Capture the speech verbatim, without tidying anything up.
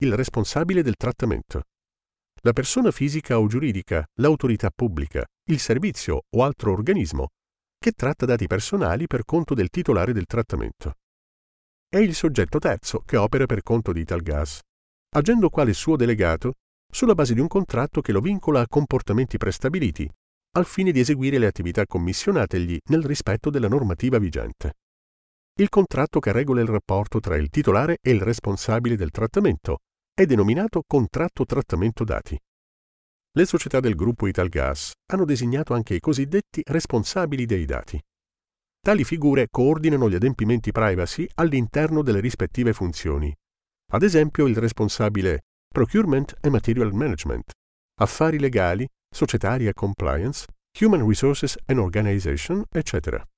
il responsabile del trattamento. La persona fisica o giuridica, l'autorità pubblica, il servizio o altro organismo che tratta dati personali per conto del titolare del trattamento. È il soggetto terzo che opera per conto di Italgas, agendo quale suo delegato sulla base di un contratto che lo vincola a comportamenti prestabiliti, al fine di eseguire le attività commissionategli nel rispetto della normativa vigente. Il contratto che regola il rapporto tra il titolare e il responsabile del trattamento è denominato contratto trattamento dati. Le società del gruppo Italgas hanno designato anche i cosiddetti responsabili dei dati. Tali figure coordinano gli adempimenti privacy all'interno delle rispettive funzioni. Ad esempio il responsabile Procurement e Material Management, affari legali, societaria compliance, Human Resources and Organization, eccetera.